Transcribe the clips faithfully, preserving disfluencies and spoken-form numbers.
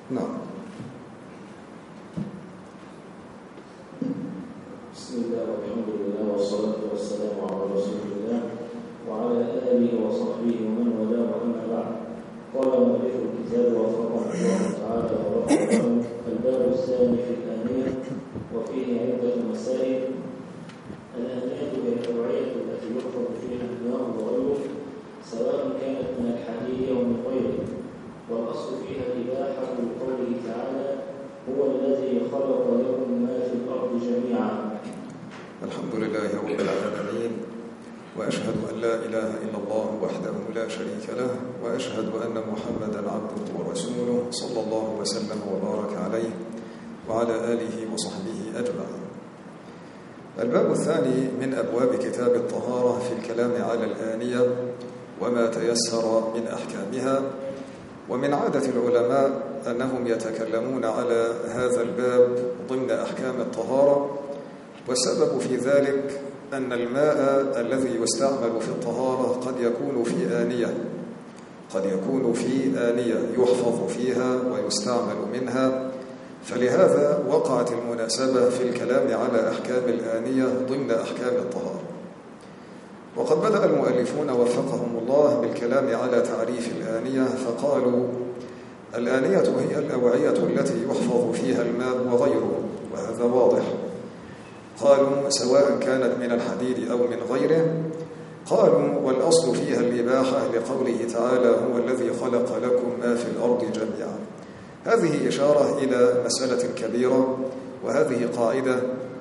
نعم. بسم الله والحمد لله والصلاة والسلام على رسول الله وعلى آله وصحبه ومن والاه، أما بعد. قال مؤلف الكتاب وفقه الله تعالى ورحمه له: الباب الثاني في الآنية، وفيه عدة مسائل. الآنية هي الأوعية التي يحفظ فيها الماء وغيره، سواء كانت من الحديد أو من غيره، والأصل فيها الإباحة لقوله تعالى: هو الذي خلق لكم ما في الأرض جميعا. الحمد لله رب العالمين، وأشهد أن لا إله إلا الله وحده لا شريك له، وأشهد أن محمدا عبده ورسوله صلى الله وسلم وبارك عليه وعلى آله وصحبه أجمعين. الباب الثاني من أبواب كتاب الطهارة في الكلام على الآنية وما تيسر من أحكامها. ومن عادة العلماء أنهم يتكلمون على هذا الباب ضمن أحكام الطهارة، والسبب في ذلك أن الماء الذي يستعمل في الطهارة قد يكون في آنية قد يكون في آنية يحفظ فيها ويستعمل منها، فلهذا وقعت المناسبة في الكلام على أحكام الآنية ضمن أحكام الطهارة. وقد بدأ المؤلفون وفقهم الله بالكلام على تعريف الآنية، فقالوا: الآنية هي الأوعية التي يحفظ فيها الماء وغيره، وهذا واضح. قالوا: سواء كانت من الحديد أو من غيره. قالوا: والأصل فيها الإباحة لقوله تعالى: هو الذي خلق لكم ما في الأرض جميعا. هذه إشارة إلى مسألة كبيرة، وهذه قاعدة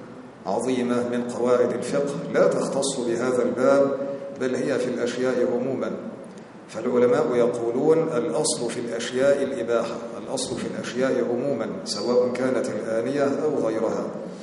عظيمة من قواعد الفقه لا تختص بهذا الباب، بل هي في الأشياء عموما. فالعلماء يقولون: الأصل في الأشياء الإباحة، الأصل في الأشياء عموما سواء كانت الآنية أو غيرها.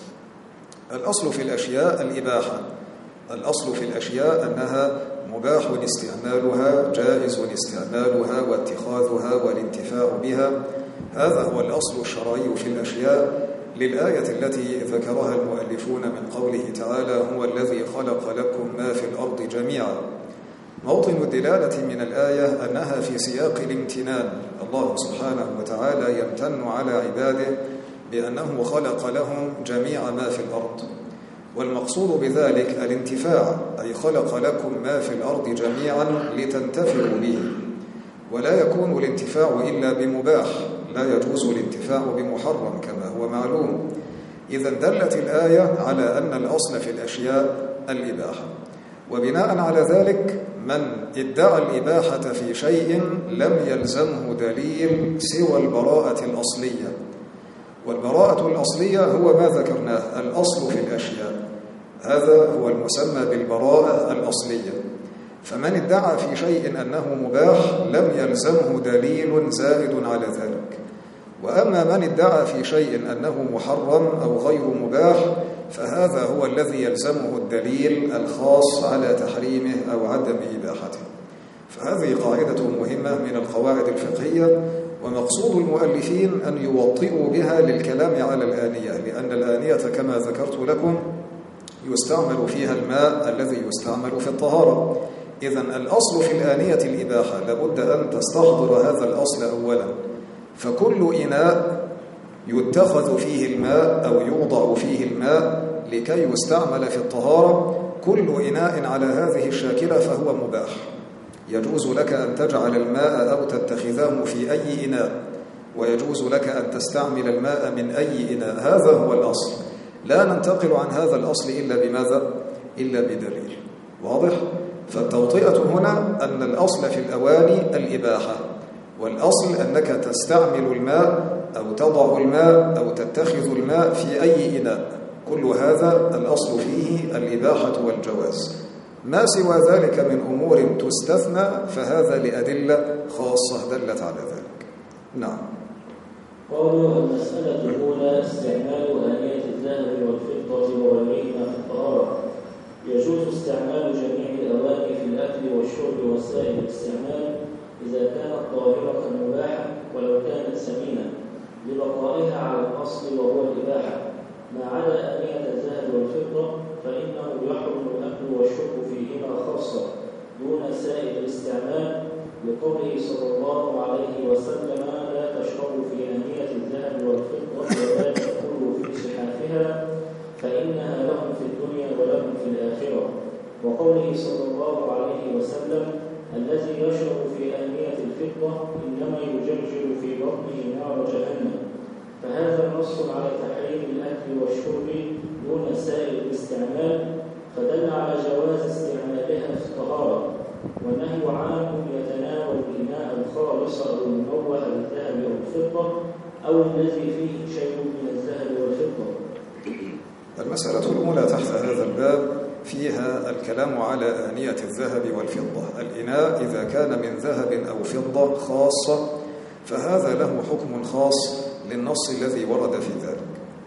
الأصل في الأشياء الإباحة، الأصل في الأشياء أنها مباح استعمالها، جائز استعمالها واتخاذها والانتفاع بها. هذا هو الأصل الشرعي في الأشياء، للآية التي ذكرها المؤلفون من قوله تعالى: هو الذي خلق لكم ما في الأرض جميعا. موطن الدلالة من الآية أنها في سياق الامتنان، الله سبحانه وتعالى يمتن على عباده بأنه خلق لهم جميع ما في الأرض، والمقصود بذلك الانتفاع، أي خلق لكم ما في الأرض جميعا لتنتفعوا به، ولا يكون الانتفاع إلا بمباح، لا يجوز الانتفاع بمحرم كما هو معلوم. إذن دلت الآية على أن الأصل في الأشياء الإباحة، وبناء على ذلك من ادعى الإباحة في شيء لم يلزمه دليل سوى البراءة الأصلية، والبراءة الأصلية هو ما ذكرناه، الأصل في الأشياء، هذا هو المسمى بالبراءة الأصلية. فمن ادعى في شيء أنه مباح لم يلزمه دليل زائد على ذلك، وأما من ادعى في شيء أنه محرم أو غير مباح فهذا هو الذي يلزمه الدليل الخاص على تحريمه أو عدم إباحته. فهذه قاعدة مهمة من القواعد الفقهية، ومقصود المؤلفين أن يوطئوا بها للكلام على الآنية، لأن الآنية كما ذكرت لكم يستعمل فيها الماء الذي يستعمل في الطهارة. إذن الأصل في الآنية الإباحة، لابد أن تستحضر هذا الأصل أولا. فكل إناء يتخذ فيه الماء أو يوضع فيه الماء لكي يستعمل في الطهارة، كل إناء على هذه الشاكلة فهو مباح، يجوز لك أن تجعل الماء أو تتخذه في أي إناء، ويجوز لك أن تستعمل الماء من أي إناء، هذا هو الأصل. لا ننتقل عن هذا الأصل إلا بماذا؟ إلا بدليل واضح. فالتوطئة هنا أن الأصل في الأواني الإباحة، والأصل أنك تستعمل الماء أو تضع الماء أو تتخذ الماء في أي إناء، كل هذا الأصل فيه الإباحة والجواز. ما سوى ذلك من أمور تستثنى فهذا لأدلة خاصة دلت على ذلك. نعم. قالوا: المسألة الأولى استعمال آنية الذهب والفضة وغيرهما في الطهارة. يجوز استعمال جميع الأواني في الأكل والشرب وسائر الاستعمال إذا كانت طاهرة مباحة ولو كانت ثمينة، لبقائها على الأصل وهو الإباحة، ما عدا آنية الذهب والفضة فإنه يحرم الأكل والشرب فيهما خاصة دون سائر الاستعمال، لقوله صلى الله عليه وسلم: لا تشربوا في آنية الذهب والفضة ولا تأكلوا في صحافها فإنها لهم في الدنيا ولكم في الآخرة، وقوله صلى الله عليه وسلم الذي يشرب في آنية الفضة إنما يجرجر في بطنه نار جهنم. فهذا نص على تحريم الأكل والشرب دون سائر الاستعمال، فدل على جواز استعمالها في الطهارة، والنهي عام يتناول الإناء الخالص أو المموه بالذهب أو الفضة أو الذي فيه شيء من الذهب والفضة. المسألة الأولى تحت هذا الباب فيها الكلام على آنية الذهب والفضة. الإناء إذا كان من ذهب أو فضة خاصة فهذا له حكم خاص للنص الذي ورد في ذلك.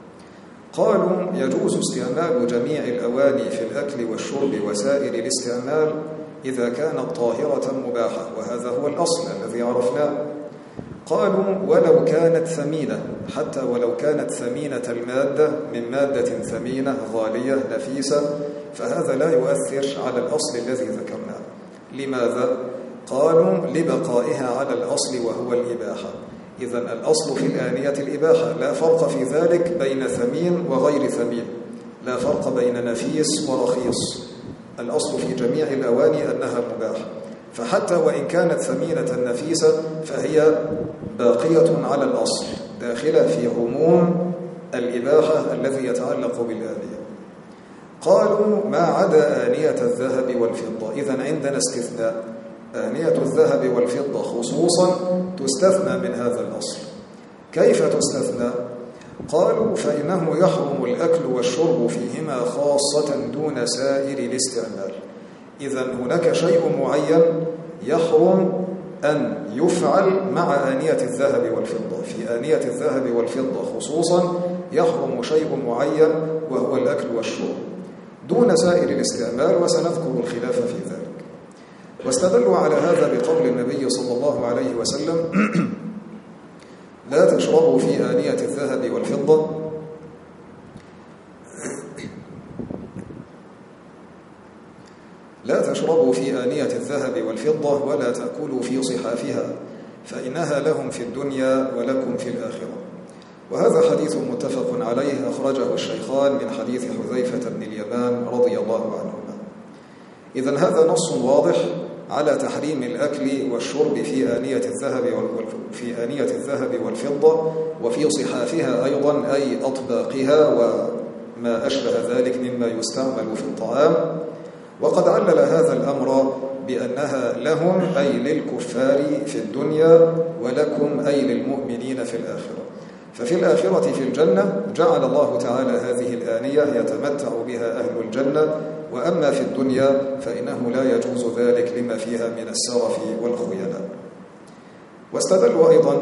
قالوا يجوز استعمال جميع الأواني في الأكل والشرب وسائر الاستعمال إذا كانت طاهرة مباحة، وهذا هو الأصل الذي عرفناه. قالوا ولو كانت ثمينة، حتى ولو كانت ثمينة المادة من مادة ثمينة غالية نفيسة، فهذا لا يؤثر على الأصل الذي ذكرناه. لماذا؟ قالوا لبقائها على الأصل وهو الإباحة. إذن الأصل في الآنية الإباحة، لا فرق في ذلك بين ثمين وغير ثمين، لا فرق بين نفيس ورخيص. الأصل في جميع الأواني أنها مباحة، فحتى وإن كانت ثمينة نفيسة فهي باقية على الأصل، داخلة في عموم الإباحة الذي يتعلق بالآنية. قالوا ما عدا آنية الذهب والفضة، إذن عندنا استثناء. آنية الذهب والفضة خصوصا تستثنى من هذا الأصل. كيف تستثنى؟ قالوا فإنه يحرم الأكل والشرب فيهما خاصة دون سائر الاستعمال. إذن هناك شيء معين يحرم أن يفعل مع آنية الذهب والفضة. في آنية الذهب والفضة خصوصا يحرم شيء معين وهو الأكل والشرب دون سائر الاستعمال، وسنذكر الخلاف في ذلك. واستدلوا على هذا بقول النبي صلى الله عليه وسلم لا تشربوا في آنية الذهب والفضة لا تشربوا في آنية الذهب والفضة ولا تأكلوا في صحافها فإنها لهم في الدنيا ولكم في الآخرة. وهذا حديث متفق عليه أخرجه الشيخان من حديث حذيفة بن اليمان رضي الله عنهما. إذن هذا نص واضح على تحريم الأكل والشرب في آنية الذهب في آنية الذهب والفضة وفي صحافها أيضا، أي أطباقها وما أشبه ذلك مما يستعمل في الطعام. وقد علل هذا الأمر بأنها لهم أي للكفار في الدنيا ولكم أي للمؤمنين في الآخرة. ففي الآخرة في الجنة جعل الله تعالى هذه الآنية يتمتع بها أهل الجنة، وأما في الدنيا فإنه لا يجوز ذلك لما فيها من السرف والخيلاء. واستدلوا أيضا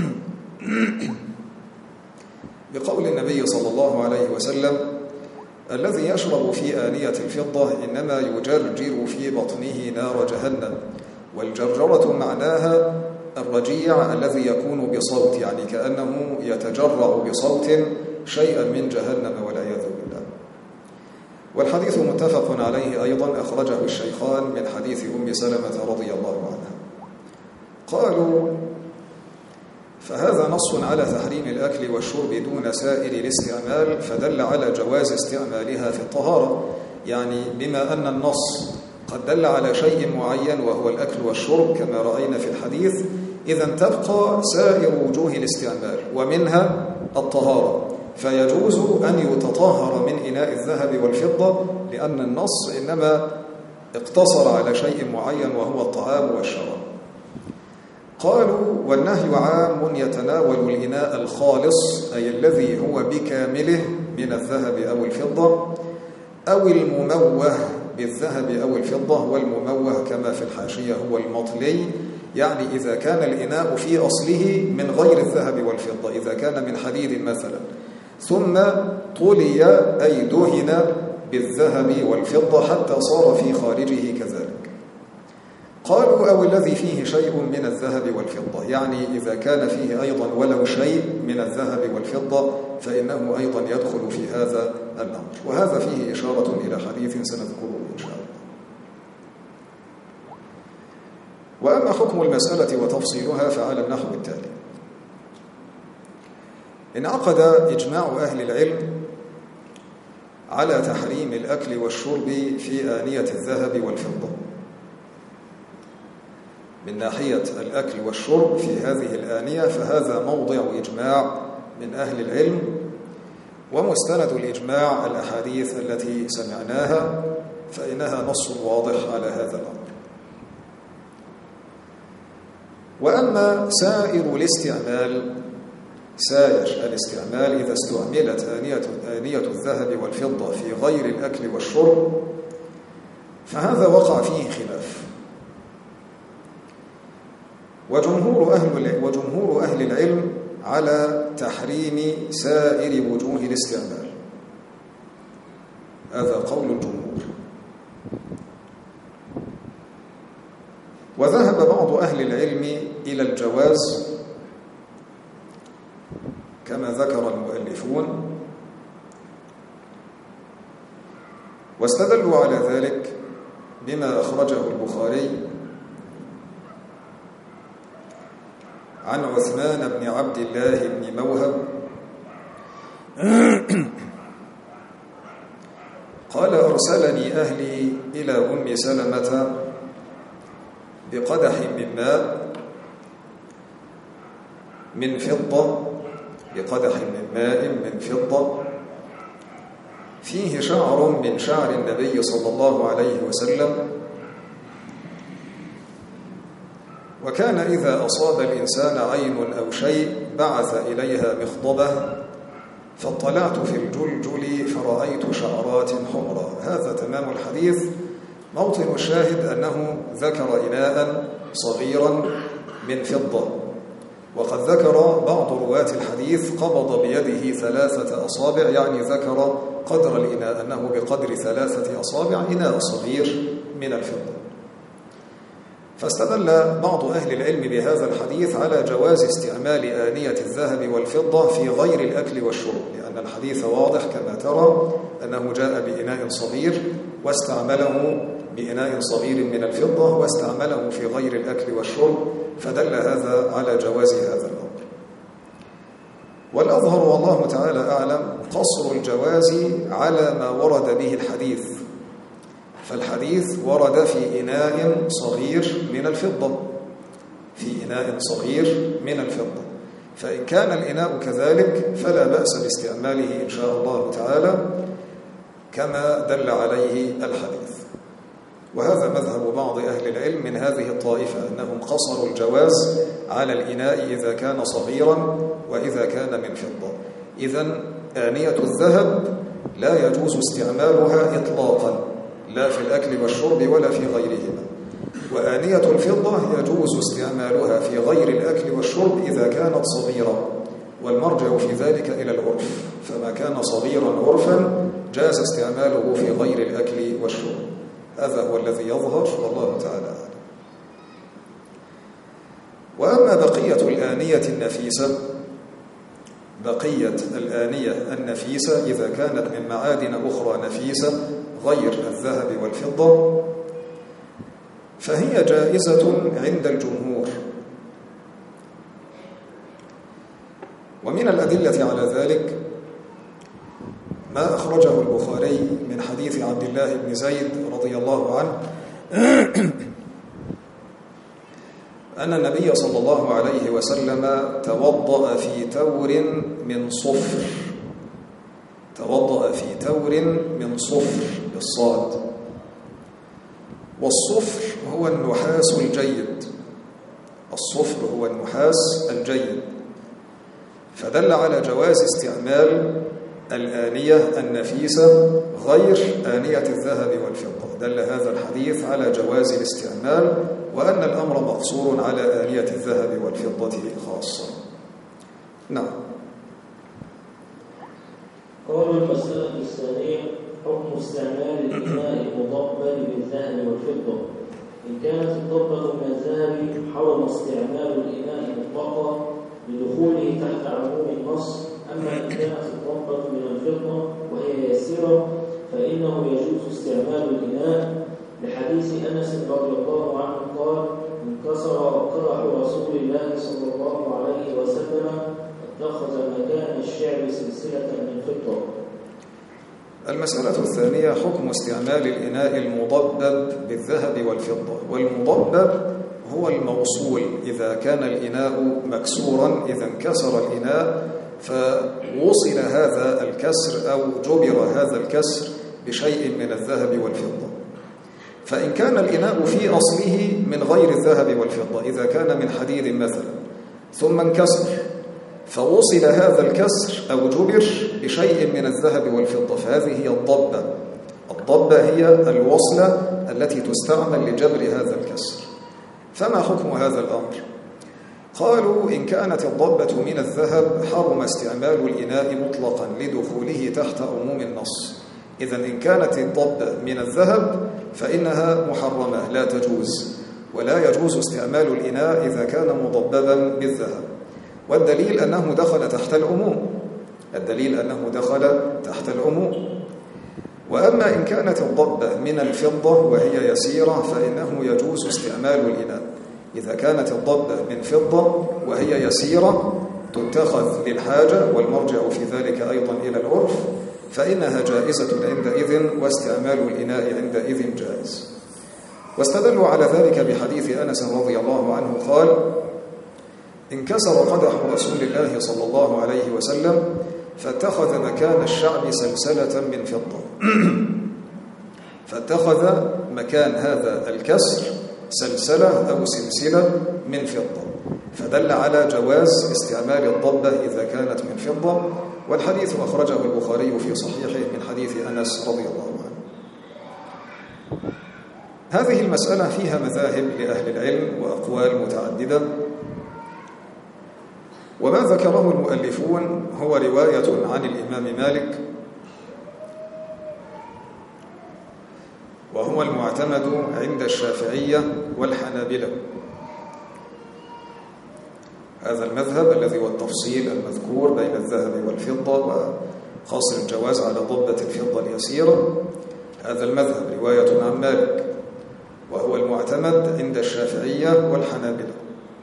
بقول النبي صلى الله عليه وسلم الذي يشرب في آنية الفضة إنما يجرجر في بطنه نار جهنم. والجرجرة معناها الرجيع الذي يكون بصوت، يعني كأنه يتجرع بصوت شيئا من جهنم والعياذ بالله. والحديث متفق عليه أيضا أخرجه الشيخان من حديث أم سلمة رضي الله عنها. قالوا فهذا نص على تحريم الأكل والشرب دون سائر الاستعمال، فدل على جواز استعمالها في الطهارة، يعني بما أن النص قد دل على شيء معين وهو الأكل والشرب كما رأينا في الحديث، إذن تبقى سائر وجوه الاستعمال ومنها الطهارة، فيجوز أن يتطهر من إناء الذهب والفضة لأن النص إنما اقتصر على شيء معين وهو الطعام والشراب. قالوا والنهي عام يتناول الإناء الخالص، أي الذي هو بكامله من الذهب أو الفضة، أو المموه بالذهب أو الفضة، والمموه كما في الحاشية هو المطلي، يعني إذا كان الإناء في أصله من غير الذهب والفضة، إذا كان من حديد مثلا ثم طلي أي دهن بالذهب والفضة حتى صار في خارجه كذلك. قالوا أو الذي فيه شيء من الذهب والفضة، يعني إذا كان فيه أيضا ولو شيء من الذهب والفضة فإنه أيضا يدخل في هذا الأمر. وهذا فيه إشارة إلى حديث سنذكره إن شاء الله. وأما حكم المسألة وتفصيلها فعلى النحو التالي: انعقد إجماع أهل العلم على تحريم الأكل والشرب في آنية الذهب والفضة. من ناحية الأكل والشرب في هذه الآنية فهذا موضع إجماع من أهل العلم، ومستند الإجماع الأحاديث التي سمعناها، فإنها نص واضح على هذا الأمر. وأما سائر الاستعمال، سائر الاستعمال إذا استعملت آنية, آنية الذهب والفضة في غير الأكل والشرب فهذا وقع فيه خلاف، وجمهور أهل, وجمهور أهل العلم على تحريم سائر وجوه الاستعمال، هذا قول الجمهور. وذهب بعض أهل العلم إلى الجواز كما ذكر المؤلفون، واستدلوا على ذلك بما أخرجه البخاري عن عثمان بن عبد الله بن موهب قال: أرسلني أهلي إلى أم سلمة بقدح من ماء من فضة بقدح من ماء من فضة فيه شعر من شعر النبي صلى الله عليه وسلم، وكان إذا أصاب الإنسان عين أو شيء بعث إليها مخضبة، فاطلعت في الجلجل فرأيت شعرات حمراء. هذا تمام الحديث. موطن الشاهد أنه ذكر إناء صغيرا من فضة، وقد ذكر بعض رواة الحديث قبض بيده ثلاثة أصابع، يعني ذكر قدر الإناء أنه بقدر ثلاثة أصابع، إناء صغير من الفضة. فاستدل بعض أهل العلم بهذا الحديث على جواز استعمال آنية الذهب والفضة في غير الأكل والشرب، لأن الحديث واضح كما ترى أنه جاء بإناء صغير واستعمله بإناء صغير من الفضة واستعمله في غير الأكل والشرب، فدل هذا على جواز هذا الأمر. والأظهر والله تعالى أعلم قصر الجواز على ما ورد به الحديث، فالحديث ورد في إناء صغير من الفضة في إناء صغير من الفضة فإن كان الإناء كذلك فلا بأس باستعماله إن شاء الله تعالى كما دل عليه الحديث. وهذا مذهب بعض أهل العلم من هذه الطائفة، أنهم قصروا الجواز على الإناء إذا كان صغيرا وإذا كان من فضة. إذن آنية الذهب لا يجوز استعمالها إطلاقا، لا في الأكل والشرب ولا في غيرهما، وآنية الفضة يجوز استعمالها في غير الأكل والشرب إذا كانت صغيرة، والمرجع في ذلك إلى العرف، فما كان صغيرا عرفا جاز استعماله في غير الأكل والشرب. هذا هو الذي يظهر والله تعالى أعلم. وأما بقية الآنية النفيسة، بقية الآنية النفيسة إذا كانت من معادن أخرى نفيسة غير الذهب والفضة فهي جائزة عند الجمهور. ومن الأدلة على ذلك ما أخرجه البخاري من حديث عبد الله بن زيد رضي الله عنه أن النبي صلى الله عليه وسلم توضأ في تور من صفر توضأ في تور من صفر بالصاد، والصفر هو النحاس الجيد، الصفر هو النحاس الجيد، فدل على جواز استعمال الآنية النفيسة غير آنية الذهب والفضة. دل هذا الحديث على جواز الاستعمال، وأن الأمر مقصور على آنية الذهب والفضة خاصة. نعم. قول المسألة الثانية: حكم استعمال الإناء المضبب بالذهب والفضة. إن كانت الضبة من الذهب حرم استعمال الإناء مطلقا لدخوله تحت عموم النص، أما إن كانت الضبة من الفضة وهي يسيرة فإنه يجوز استعمال الإناء، لحديث أنس رضي الله عنه قال: انكسر قدح رسول الله صلى الله عليه وسلم فاتخذ مكان الشعب سلسلة من فضة. المسألة الثانية حكم استعمال الإناء المضبب بالذهب والفضة. والمضبب هو الموصول إذا كان الإناء مكسورا، إذا انكسر الإناء فوصل هذا الكسر أو جبر هذا الكسر بشيء من الذهب والفضة. فإن كان الإناء في أصله من غير الذهب والفضة، إذا كان من حديد مثلا ثم انكسر فوصل هذا الكسر أو جبر بشيء من الذهب والفضة، فهذه هي الضبة. الضبة هي الوصلة التي تستعمل لجبر هذا الكسر. فما حكم هذا الأمر؟ قالوا إن كانت الضبة من الذهب حرم استعمال الإناء مطلقا لدخوله تحت عموم النص. إذا إن كانت الضبة من الذهب فإنها محرمة لا تجوز، ولا يجوز استعمال الإناء إذا كان مضببا بالذهب. والدليل أنه دخل تحت العموم، الدليل أنه دخل تحت العموم. وأما إن كانت الضبة من الفضة وهي يسيرة فإنه يجوز استعمال الإناء. إذا كانت الضبة من فضة وهي يسيرة تتخذ للحاجة والمرجع في ذلك أيضا إلى العرف فإنها جائزة عندئذ، واستعمال الإناء عندئذ جائز. واستدلوا على ذلك بحديث أنس رضي الله عنه قال: انكسر قدح رسول الله صلى الله عليه وسلم فاتخذ مكان الشعب سلسلة من فضة. فاتخذ مكان هذا الكسر سلسلة أو سلسلة من فضة، فدل على جواز استعمال الضبة إذا كانت من فضة. والحديث أخرجه البخاري في صحيحه من حديث أنس رضي الله عنه. هذه المسألة فيها مذاهب لأهل العلم وأقوال متعددة، وما ذكره المؤلفون هو رواية عن الإمام مالك، وهو المعتمد عند الشافعية والحنابلة. هذا المذهب الذي هو التفصيل المذكور بين الذهب والفضة وقصر الجواز على ضبة الفضة اليسيرة، هذا المذهب رواية عن مالك، وهو المعتمد عند الشافعية والحنابلة.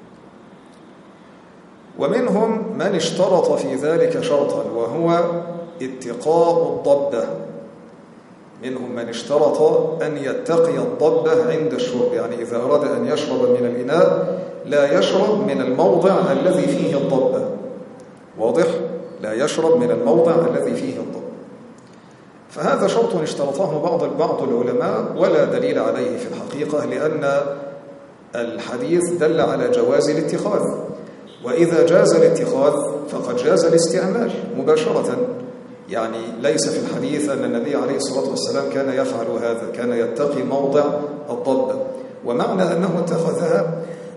ومنهم من اشترط في ذلك شرطا وهو اتقاء الضبة. منهم من اشترط أن يتقي الضبة عند الشرب، يعني إذا أراد أن يشرب من الإناء لا يشرب من الموضع الذي فيه الضبة. واضح؟ لا يشرب من الموضع الذي فيه الضبة. فهذا شرط اشترطه بعض بعض العلماء ولا دليل عليه في الحقيقة، لأن الحديث دل على جواز الاتخاذ، وإذا جاز الاتخاذ فقد جاز الاستعمال مباشرة. يعني ليس في الحديث أن النبي عليه الصلاة والسلام كان يفعل هذا، كان يتقي موضع الضبة. ومعنى أنه اتخذها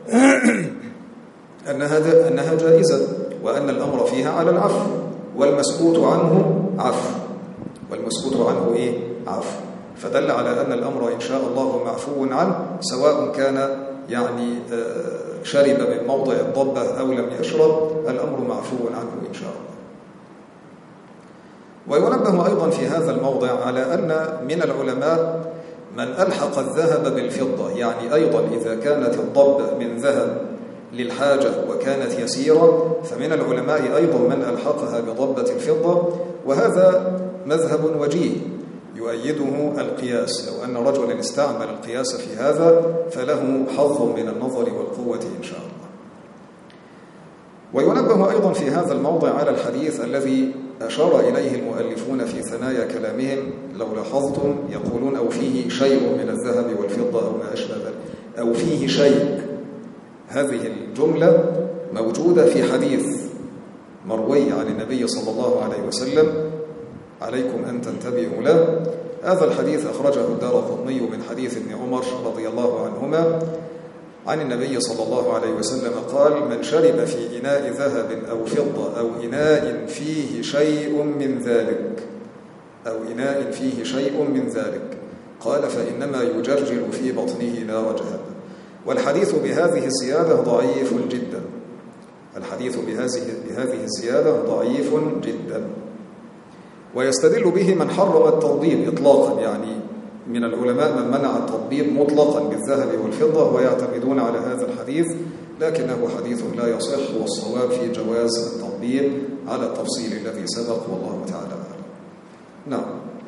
أنها أنها جائزة، وأن الأمر فيها على العفو، والمسكوت عنه عفو، والمسكوت عنه إيه؟ عفو. فدل على أن الأمر إن شاء الله معفو عنه، سواء كان يعني شرب من موضع الضبة أو لم يشرب، الأمر معفو عنه إن شاء الله. وينبه أيضا في هذا الموضع على أن من العلماء من ألحق الذهب بالفضة، يعني أيضا إذا كانت الضبة من ذهب للحاجة وكانت يسيرة فمن العلماء أيضا من ألحقها بضبة الفضة، وهذا مذهب وجيه يؤيده القياس. لو أن رجلا استعمل القياس في هذا فله حظ من النظر والقوة إن شاء الله. وينبه أيضا في هذا الموضع على الحديث الذي أشار إليه المؤلفون في ثنايا كلامهم، لو لاحظتم يقولون أو فيه شيء من الذهب والفضة أو ما أشبه ذلك، أو فيه شيء. هذه الجملة موجودة في حديث مروي عن النبي صلى الله عليه وسلم، عليكم أن تنتبهوا له. هذا الحديث أخرجه الدارقطني من حديث ابن عمر رضي الله عنهما عن النبي صلى الله عليه وسلم قال: من شرب في إناء ذهب أو فضة أو إناء فيه شيء من ذلك أو إناء فيه شيء من ذلك قال فإنما يجرجر في بطنه نار جهنم. والحديث بهذه الزيادة ضعيف جدا، الحديث بهذه بهذه الزيادة ضعيف جدا. ويستدل به من حرم التضبيب إطلاقا، يعني من العلماء من منع التضبيب مطلقا بالذهب والفضة، ويعتمدون على هذا الحديث لكنه حديث لا يصح، والصواب في جواز التطبيق على التفصيل الذي سبق، والله تعالى أعلم. نعم.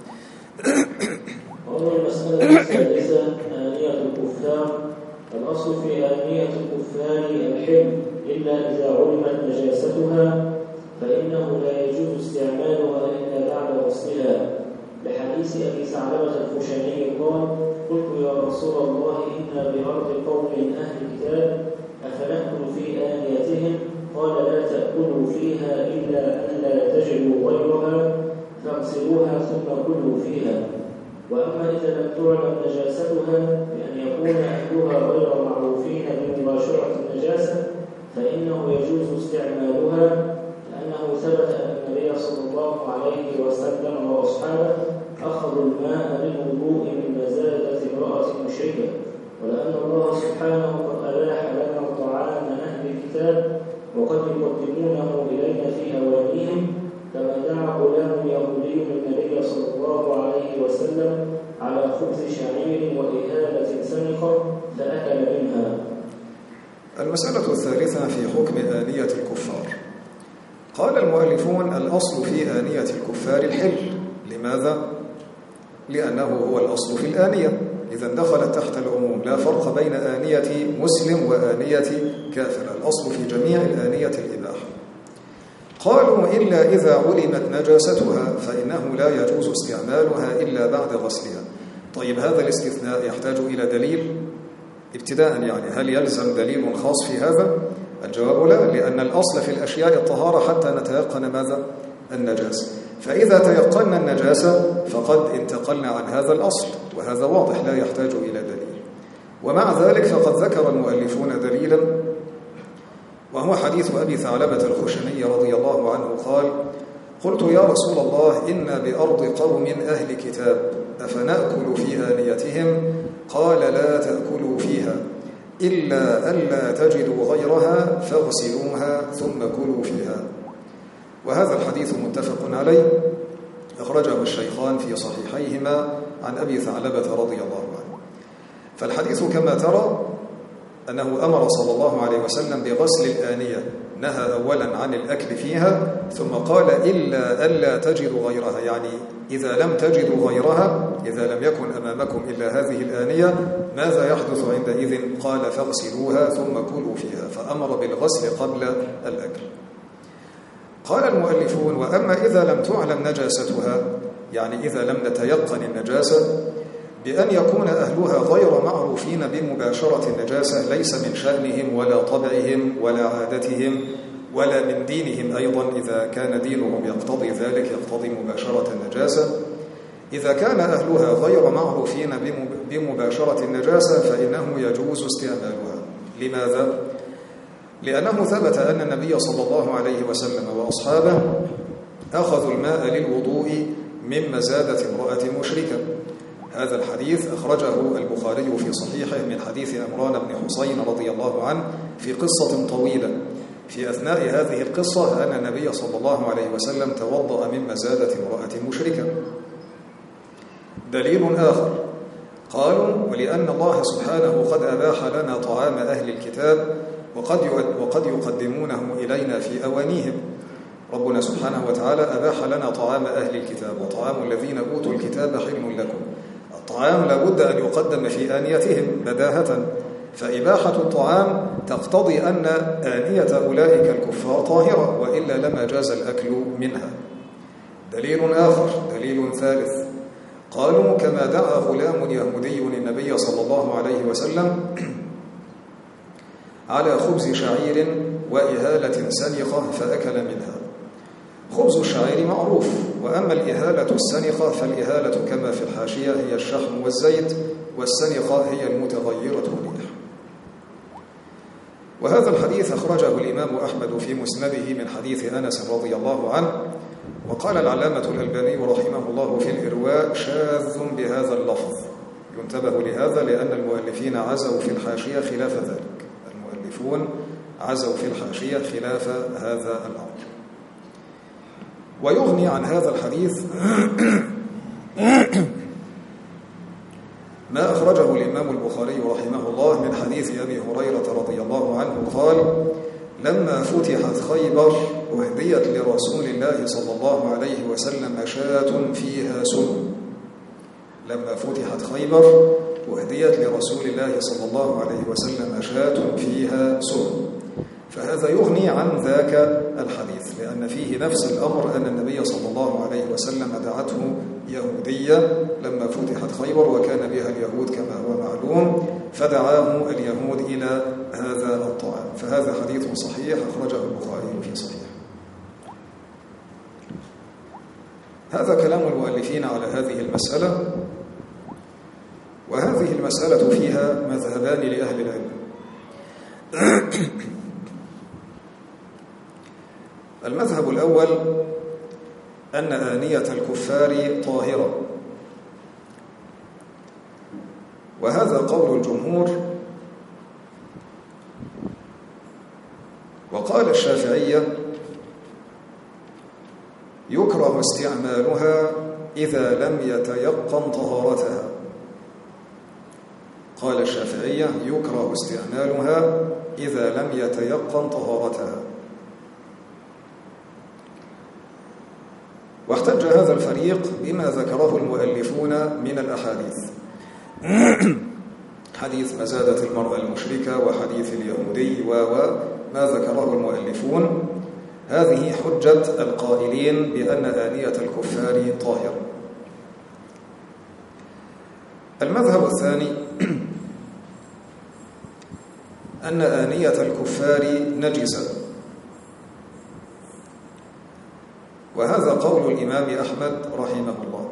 ومن المسألة السادسة آنية الكفار. الأصل في آنية الكفار الحل إلا إذا علمت نجاستها، فإنه لا يجوز استعمالها إلا بعد غسلها، لحديث أبي ثعلبة الخشني قال: قلت يا رسول الله إنا بأرض قوم أهل كتاب أفنأكل في آنيتهم؟ قال: لا تأكلوا فيها إلا أن لا تجدوا غيرها فاغسلوها ثم كلوا فيها. وأما إذا لم تعلم نجاستها بأن يكون أهلها غير معروفين بمباشرة النجاسة، فإنه يجوز استعمالها، لأنه ثبت أن النبي صلى الله عليه وسلم وأصحابه أخذوا الماء للوضوء من مزادة امرأة مشركة، ولأن الله سبحانه قد أباح لنا طعام أهل الكتاب وقد يقدمونه إلينا في أوانيهم، كما دعا غلام يهودي النبي صلى الله عليه وسلم على خبز شعير وإهالة سنخة فأكل منها. المسألة الثالثة في حكم آنية الكفار. قال المؤلفون: الأصل في آنية الكفار الحل. لماذا؟ لأنه هو الأصل في الآنية، إذا دخلت تحت العموم، لا فرق بين آنية مسلم وآنية كافر، الأصل في جميع الآنية الإباحة. قالوا: إلا إذا علمت نجاستها فإنه لا يجوز استعمالها إلا بعد غسلها. طيب، هذا الاستثناء يحتاج إلى دليل ابتداء، يعني هل يلزم دليل خاص في هذا؟ الجواب لا، لأن الأصل في الأشياء الطهارة حتى نتيقن ماذا؟ النجاسة. فإذا تيقنا النجاسة فقد انتقلنا عن هذا الأصل، وهذا واضح لا يحتاج إلى دليل. ومع ذلك فقد ذكر المؤلفون دليلا، وهو حديث أبي ثعلبة الخشني رضي الله عنه قال: قلت يا رسول الله إنا بأرض قوم أهل كتاب أفنأكل في آنيتهم؟ قال: لا تأكلوا فيها إلا ألا تجدوا غيرها فاغسلوها ثم كلوا فيها. وهذا الحديث متفق عليه، أخرجه الشيخان في صحيحيهما عن أبي ثعلبة رضي الله عنه. فالحديث كما ترى أنه أمر صلى الله عليه وسلم بغسل الآنية، نهى أولا عن الأكل فيها، ثم قال: إلا ألا تجدوا غيرها، يعني إذا لم تجدوا غيرها، إذا لم يكن أمامكم إلا هذه الآنية، ماذا يحدث عندئذ؟ قال: فاغسلوها ثم كلوا فيها، فأمر بالغسل قبل الأكل. قال المؤلفون: وأما إذا لم تعلم نجاستها، يعني إذا لم نتيقن النجاسة، بأن يكون أهلها غير معروفين بمباشرة النجاسة، ليس من شأنهم ولا طبعهم ولا عادتهم ولا من دينهم أيضا، إذا كان دينهم يقتضي ذلك، يقتضي مباشرة النجاسة. إذا كان أهلها غير معروفين بمباشرة النجاسة فإنه يجوز استعمالها. لماذا؟ لأنه ثبت أن النبي صلى الله عليه وسلم وأصحابه أخذوا الماء للوضوء من مزادة امرأة مشركة. هذا الحديث أخرجه البخاري في صحيحه من حديث عمران بن حسين رضي الله عنه في قصة طويلة. في أثناء هذه القصة أن النبي صلى الله عليه وسلم توضأ من مزادة امرأة مشركة. دليل آخر، قالوا: ولأن الله سبحانه قد أباح لنا طعام أهل الكتاب وقد وقد يقدمونه إلينا في أوانيهم. ربنا سبحانه وتعالى أباح لنا طعام أهل الكتاب، وطعام الذين أوتوا الكتاب حل لكم. الطعام لابد أن يقدم في آنيتهم بداهة، فإباحة الطعام تقتضي أن آنية أولئك الكفار طاهرة، وإلا لما جاز الأكل منها. دليل آخر، دليل ثالث، قالوا: كما دعا غلام يهودي النبي صلى الله عليه وسلم على خبز شعير وإهالة سنخة فأكل منها. خبز الشعير معروف، وأما الإهالة السنخة فالإهالة كما في الحاشية هي الشحم والزيت، والسنخة هي المتغيرة الريح. وهذا الحديث أخرجه الإمام أحمد في مسنده من حديث أنس رضي الله عنه. وقال العلامة الألباني رحمه الله في الإرواء: شاذ بهذا اللفظ. ينتبه لهذا لأن المؤلفين عزوا في الحاشية خلاف ذلك، المؤلفون عزوا في الحاشية خلاف هذا الأمر. ويغني عن هذا الحديث ما أخرجه الإمام البخاري رحمه الله من حديث أبي هريرة رضي الله عنه قال: لما فتحت خيبر أهديت لرسول الله صلى الله عليه وسلم شاة فيها سم. لما فتحت خيبر أهديت لرسول الله صلى الله عليه وسلم شاة فيها سم. فهذا يغني عن ذاك الحديث، لأن فيه نفس الأمر أن النبي صلى الله عليه وسلم دعته يهودية لما فتحت خيبر وكان بها اليهود كما هو معلوم، فدعاه اليهود إلى هذا الطعام. فهذا حديث صحيح أخرجه البخاري في صحيح. هذا كلام المؤلفين على هذه المسألة، وهذه المسألة فيها مذهبان لأهل العلم. المذهب الأول أن آنية الكفار طاهرة، وهذا قول الجمهور. وقال الشافعية: يكره استعمالها إذا لم يتيقن طهارتها. قال الشافعية: يكره استعمالها إذا لم يتيقن طهارتها. واحتج هذا الفريق بما ذكره المؤلفون من الأحاديث، حديث مزادة المرأة المشركة وحديث اليهودي وما ذكره المؤلفون. هذه حجة القائلين بأن آنية الكفار طاهرة. المذهب الثاني أن آنية الكفار نجسة، وهذا قول الإمام أحمد رحمه الله.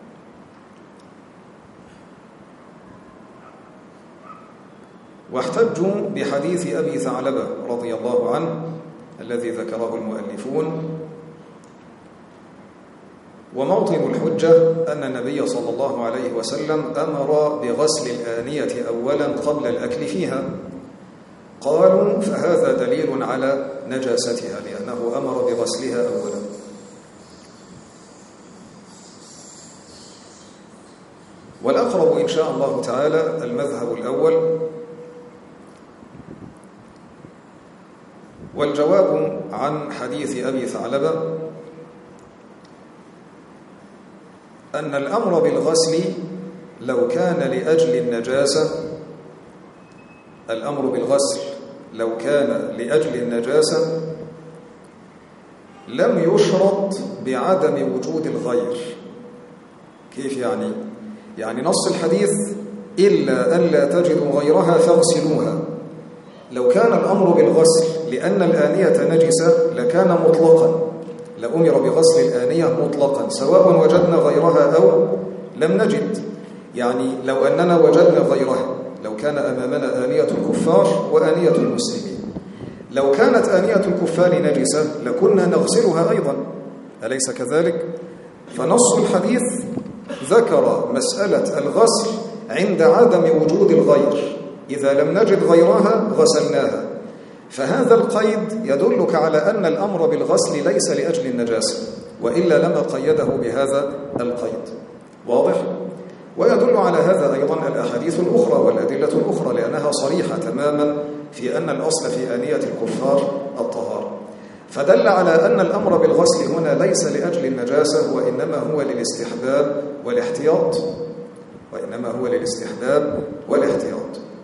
واحتجوا بحديث أبي ثعلبة رضي الله عنه الذي ذكره المؤلفون. وموطن الحجة أن النبي صلى الله عليه وسلم أمر بغسل الآنية أولا قبل الأكل فيها. قالوا: فهذا دليل على نجاستها، لأنه أمر بغسلها أولا. والأقرب إن شاء الله تعالى المذهب الأول. والجواب عن حديث أبي ثعلبة أن الأمر بالغسل لو كان لأجل النجاسة الأمر بالغسل لو كان لأجل النجاسة لم يشرط بعدم وجود الغير. كيف يعني؟ يعني نص الحديث: إلا ألا تجدوا غيرها فاغسلوها. لو كان الأمر بالغسل لأن الآنية نجسة لكان مطلقا، لأمر بغسل الآنية مطلقا سواء وجدنا غيرها أو لم نجد. يعني لو أننا وجدنا غيرها، لو كان أمامنا آنية الكفار وآنية المسلمين، لو كانت آنية الكفار نجسة لكنا نغسلها أيضا، أليس كذلك؟ فنص الحديث ذكر مسألة الغسل عند عدم وجود الغير، إذا لم نجد غيرها غسلناها. فهذا القيد يدلك على أن الأمر بالغسل ليس لأجل النجاسة، وإلا لما قيده بهذا القيد. واضح؟ ويدل على هذا أيضا الأحاديث الأخرى والأدلة الأخرى، لأنها صريحة تماما في أن الأصل في آنية الكفار الطهارة. فدل على أن الأمر بالغسل هنا ليس لأجل النجاسة، وإنما هو للاستحباب والاحتياط وإنما هو للاستحباب والاحتياط.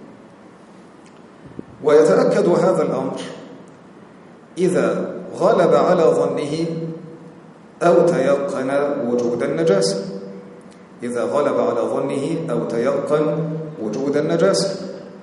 ويتأكد هذا الأمر إذا غلب على ظنه أو تيقن وجود النجاسة إذا غلب على ظنه أو تيقن وجود النجاسة.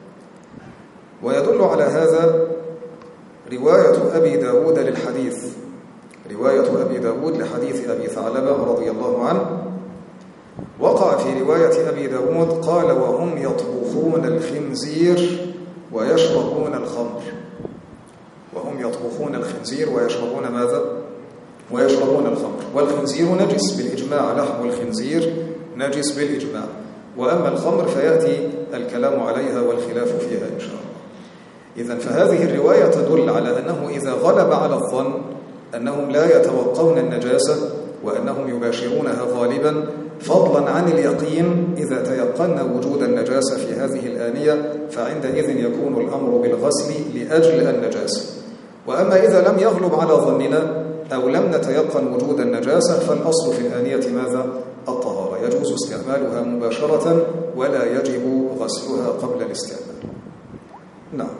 ويدل على هذا رواية أبي داود للحديث رواية أبي داود لحديث أبي ثعلبة رضي الله عنه. وقع في رواية أبي داود قال: وهم يطبخون الخنزير ويشربون الخمر. وهم يطبخون الخنزير ويشربون ماذا؟ ويشربون الخمر. والخنزير نجس بالإجماع، لحم الخنزير نجس بالإجماع. وأما الخمر فيأتي الكلام عليها والخلاف فيها إن شاء الله. إذن فهذه الرواية تدل على أنه إذا غلب على الظن أنهم لا يتوقون النجاسة وأنهم يباشرونها غالبا، فضلا عن اليقين إذا تيقنا وجود النجاسة في هذه الآنية فعندئذ يكون الأمر بالغسل لأجل النجاسة. وأما إذا لم يغلب على ظننا أو لم نتيقن وجود النجاسة فالأصل في الآنية ماذا؟ الطهارة، يجوز استعمالها مباشرة ولا يجب غسلها قبل الاستعمال. نعم.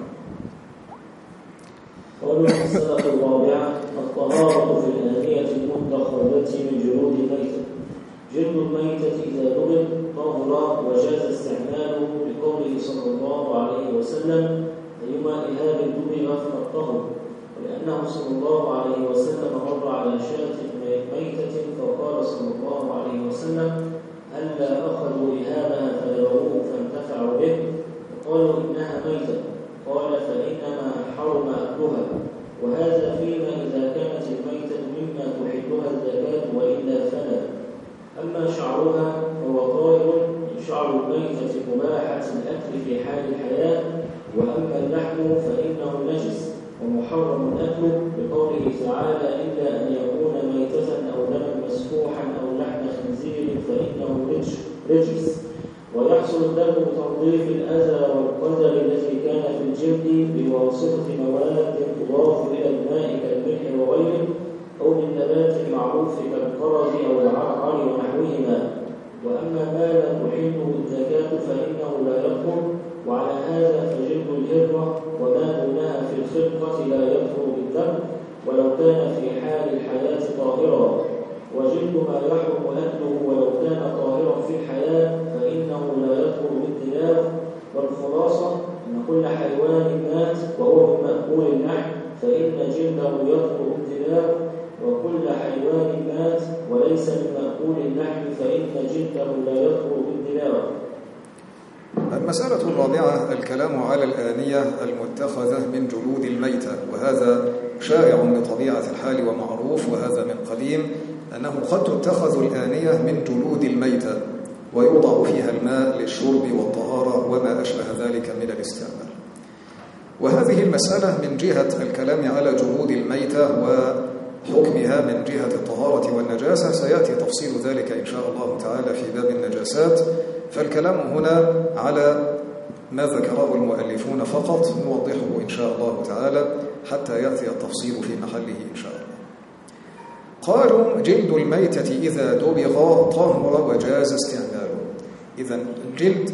قالوا المسألة الرابعة الطهارة في الآنية المتخذة من جلود الميتة. جلد الميتة إذا دبر طهر وجاز استعماله لقوله صلى الله عليه وسلم أيما إهاب دبر فالطهر، ولأنه صلى الله عليه وسلم مر على شاة ميتة فقال صلى الله عليه وسلم هلا أخذوا إهابها فذبحوه فانتفعوا به وقالوا إنها ميتة، قال فإنما حرم أكلها. وهذا فيما إذا كانت الميتة مما تحلها الزكاة وإلا فلا. أما شعرها فهو طاهر، شعر الميتة مباحة الأكل في حال الحياة، وأما اللحم فإنه نجس ومحرم أكله بقوله تعالى إلا أن يكون ميتة أو دما مسفوحا أو لحم خنزير فإنه رجس. ويحصل الدم بتنظيف الأذى والقدر الذي كان في الجلد بواسطة مواد تضاف إلى الماء كالملح وغيره أو بالنبات المعروف كالقرز أو العرعر ونحوهما. وأما ما لا تحله الزكاة فإنه لا يطهر، وعلى هذا فجلد الهرة وما دونها في الخلقة لا يطهر بالدم ولو كان في حال الحياة طاهرا. وجلد ما يحرم أكله ولو كان طاهرا في الحياة فإنه لا يطهر بالدلاء. والخلاصة أن كل حيوان مات وهو من مأكول اللحم فإن جلده يطهر بالدلاء، وكل حيوان مات وليس من مأكول اللحم فإن جلده لا يطهر بالدلاء. المسألة الرابعة الكلام على الآنية المتخذة من جلود الميتة، وهذا شائع بطبيعة الحال ومعروف، وهذا من قديم أنه قد تتخذ الآنية من جلود الميتة ويوضع فيها الماء للشرب والطهارة وما أشبه ذلك من الاستعمال. وهذه المسألة من جهة الكلام على جلود الميتة وحكمها من جهة الطهارة والنجاسة سيأتي تفصيل ذلك إن شاء الله تعالى في باب النجاسات، فالكلام هنا على ما ذكره المؤلفون فقط نوضحه إن شاء الله تعالى حتى يأتي التفصيل في محله إن شاء الله. قالوا جلد الميتة إذا دبغ طهر وجاز استعماله. إذن الجلد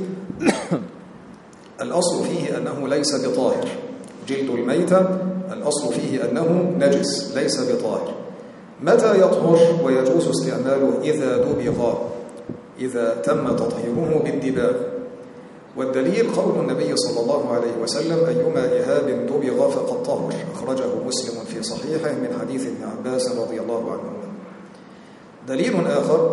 الأصل فيه أنه ليس بطاهر، جلد الميتة الأصل فيه أنه نجس ليس بطاهر. متى يطهر ويجوز استعماله؟ إذا دبغ، إذا تم تطهيره بالدباغ. والدليل قول النبي صلى الله عليه وسلم أيما إهاب دبغ فقد طهر، أخرجه مسلم في صحيحه من حديث ابن عباس رضي الله عنهما. دليل آخر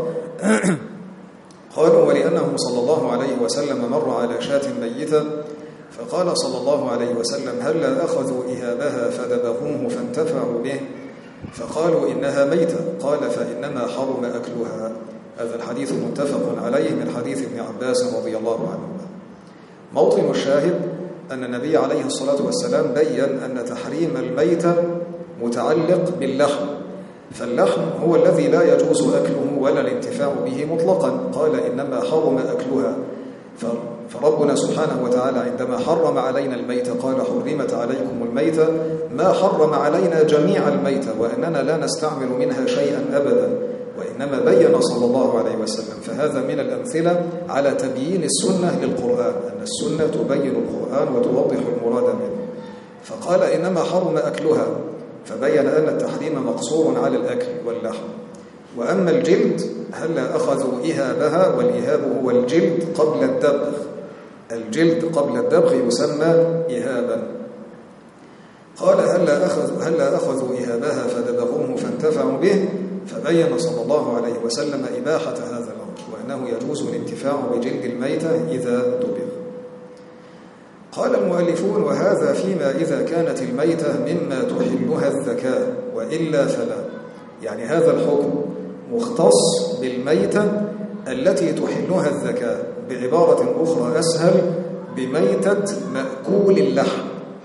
قالوا ولأنه صلى الله عليه وسلم مر على شاة ميتة فقال صلى الله عليه وسلم هلا أخذوا إهابها فدبغوه فانتفعوا به فقالوا إنها ميتة، قال فإنما حرم أكلها. هذا الحديث متفق عليه من حديث ابن عباس رضي الله عنهما. موطن الشاهد أن النبي عليه الصلاة والسلام بيّن أن تحريم الميتة متعلق باللحم، فاللحم هو الذي لا يجوز أكله ولا الانتفاع به مطلقا، قال إنما حرم أكلها. فربنا سبحانه وتعالى عندما حرم علينا الميتة قال حرمت عليكم الميتة، ما حرم علينا جميع الميتة وأننا لا نستعمل منها شيئا أبدا، وإنما بيّن صلى الله عليه وسلم. فهذا من الأمثلة على تبيين السنة للقرآن، أن السنة تبين القرآن وتوضح المراد منه. فقال إنما حرم أكلها، فبين أن التحريم مقصور على الأكل واللحم. وأما الجلد هلا أخذوا إهابها، والإهاب هو الجلد قبل الدبغ، الجلد قبل الدبغ يسمى إهابا. قال هلا أخذوا, هلا أخذوا إهابها فدبغوه فانتفعوا به، فبين صلى الله عليه وسلم إباحة هذا الأمر وأنه يجوز الانتفاع بجلد الميتة إذا دبغ. قال المؤلفون وهذا فيما إذا كانت الميتة مما تحلها الذكاة وإلا فلا، يعني هذا الحكم مختص بالميتة التي تحلها الذكاة، بعبارة أخرى أسهل بميتة مأكول اللحم،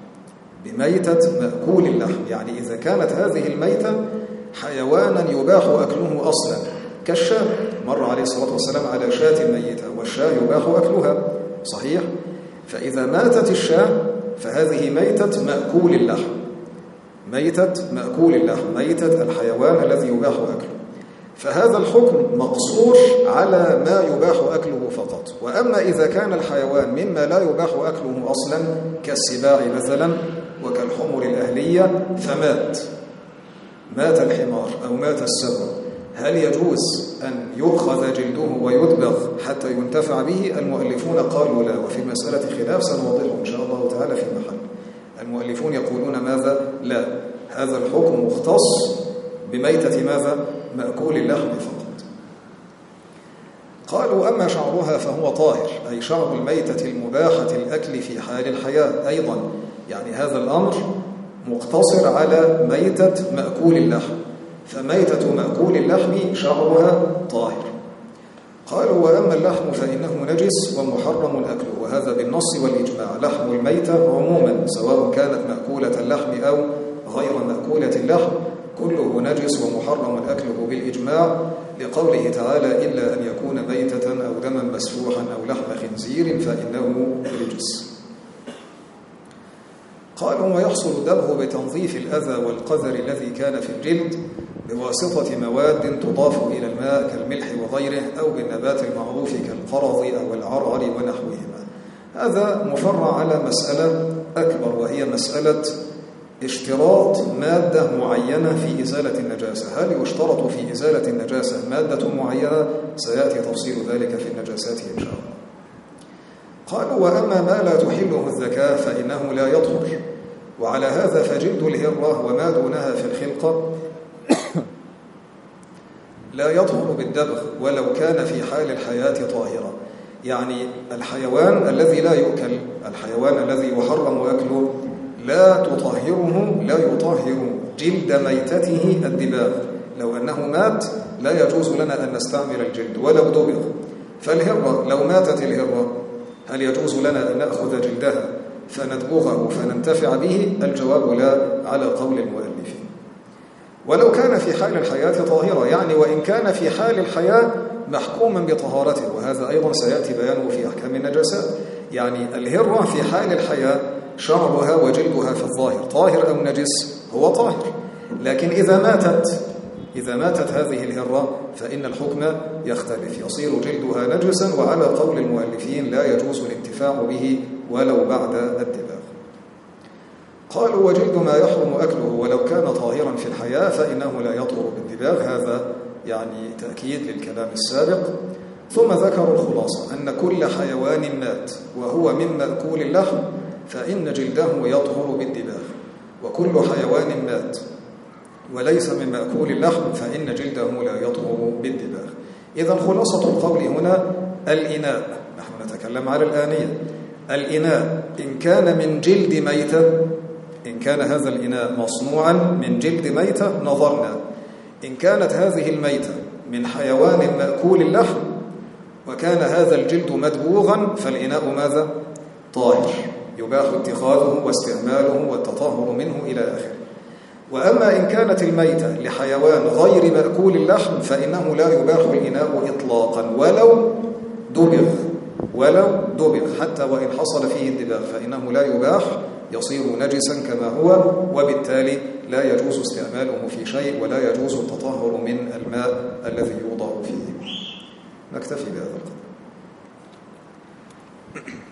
بميتة مأكول اللحم. يعني إذا كانت هذه الميتة حيوانا يباح أكله أصلا كالشاة، مر عليه الصلاة والسلام على شاة ميتة والشاة يباح أكلها، صحيح؟ فإذا ماتت الشاة فهذه ميتة مأكول اللحم، ميتة مأكول اللحم، ميتة الحيوان الذي يباح أكله. فهذا الحكم مقصور على ما يباح أكله فقط. وأما إذا كان الحيوان مما لا يباح أكله أصلا كالسباع مثلا وكالحمر الأهلية فمات، مات الحمار أو مات السبع، هل يجوز أن يؤخذ جلده ويدبغ حتى ينتفع به؟ المؤلفون قالوا لا، وفي المسألة خلاف سنوضحه إن شاء الله تعالى في محل. المؤلفون يقولون ماذا؟ لا، هذا الحكم مختص بميتة ماذا؟ مأكول اللحم فقط. قالوا أما شعرها فهو طاهر، أي شعر الميتة المباحة الأكل في حال الحياة أيضا، يعني هذا الأمر مقتصر على ميتة مأكول اللحم، فميتة مأكول اللحم شعرها طاهر. قالوا وأما اللحم فإنه نجس ومحرم أكله، وهذا بالنص والإجماع. لحم الميتة عموما سواء كانت مأكولة اللحم أو غير مأكولة اللحم كله نجس ومحرم أكله بالإجماع، لقوله تعالى إلا أن يكون ميتة أو دما مسفوحا أو لحم خنزير فإنه رجس. قالوا ويحصل الدبغ بتنظيف الأذى والقذر الذي كان في الجلد بواسطة مواد تضاف إلى الماء كالملح وغيره، أو بالنبات المعروف كالقرض أو العرعر ونحوهما. هذا مفرع على مسألة أكبر، وهي مسألة اشتراط مادة معينة في إزالة النجاسة. هل يشترط في إزالة النجاسة مادة معينة؟ سيأتي تفصيل ذلك في النجاسات إن شاء الله. قالوا وأما ما لا تحله الزكاة فإنه لا يطهر، وعلى هذا فجلد الهرة وما دونها في الخلقة لا يطهر بالدبغ ولو كان في حال الحياة طاهرة. يعني الحيوان الذي لا يؤكل، الحيوان الذي يحرم أكله لا تطهره، لا يطهر جلد ميتته الدباغ. لو أنه مات لا يجوز لنا أن نستعمل الجلد ولو دبغ. فالهرة لو ماتت الهرة هل يجوز لنا أن نأخذ جلدها فندبغه فننتفع به؟ الجواب لا على قول المؤلفين. ولو كان في حال الحياة طاهرة، يعني وإن كان في حال الحياة محكوما بطهارته، وهذا أيضا سيأتي بيانه في أحكام النجاسات. يعني الهرة في حال الحياة شعرها وجلدها في الظاهر طاهر أو نجس؟ هو طاهر. لكن إذا ماتت إذا ماتت هذه الهرة فإن الحكم يختلف، يصير جلدها نجسا، وعلى قول المؤلفين لا يجوز الانتفاع به ولو بعد الدباغ. قالوا وجلد ما يحرم أكله ولو كان طاهرا في الحياة فإنه لا يطهر بالدباغ. هذا يعني تأكيد للكلام السابق. ثم ذكروا الخلاصة أن كل حيوان مات وهو من مأكول اللحم فإن جلده يطهر بالدباغ، وكل حيوان مات وليس من مأكول اللحم فإن جلده لا يطهر بالدباغ. إذا خلاصة القول هنا الإناء، نحن نتكلم على الآنية. الإناء إن كان من جلد ميتة، إن كان هذا الإناء مصنوعا من جلد ميتة نظرنا. إن كانت هذه الميتة من حيوان مأكول اللحم وكان هذا الجلد مدبوغا فالإناء ماذا؟ طاهر، يباح اتخاذه واستعماله والتطهر منه إلى آخره. وأما إن كانت الميتة لحيوان غير مأكول اللحم فإنه لا يباح الإناء إطلاقا ولو دبغ، ولو دبغ حتى وإن حصل فيه الدباغ فإنه لا يباح، يصير نجسا كما هو، وبالتالي لا يجوز استعماله في شيء ولا يجوز التطهر من الماء الذي يوضع فيه. نكتفي بهذا القدر.